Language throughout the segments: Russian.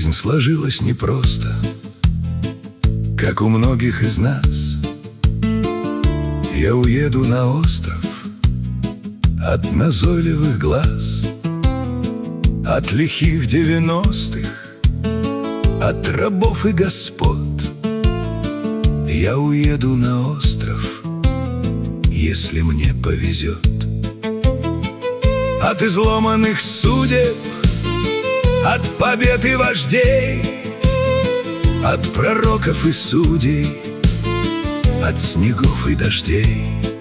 Жизнь сложилась непросто, как у многих из нас. Я уеду на остров от назойливых глаз, от лихих 90-х, от рабов и господ. Я уеду на остров, если мне повезет. От изломанных судеб, от побед и вождей, от пророков и судей, от снегов и дождей.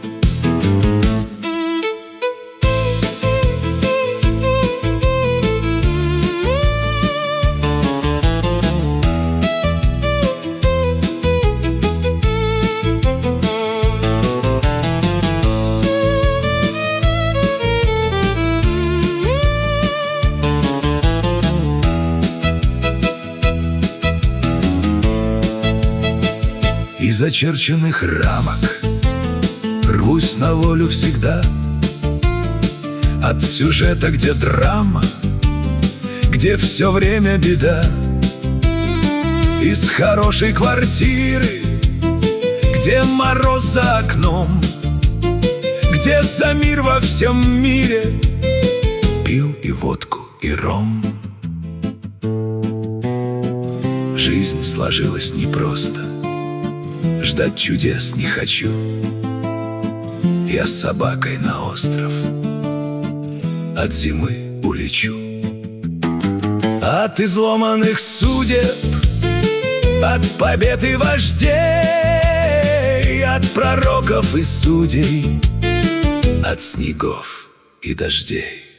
Из очерченных рамок рвусь на волю всегда, от сюжета, где драма, где все время беда. Из хорошей квартиры, где мороз за окном, где за мир во всем мире пил и водку, и ром. Жизнь сложилась непросто, ждать чудес не хочу. Я с собакой на остров от зимы улечу. От изломанных судеб, от побед и вождей, от пророков и судей, от снегов и дождей.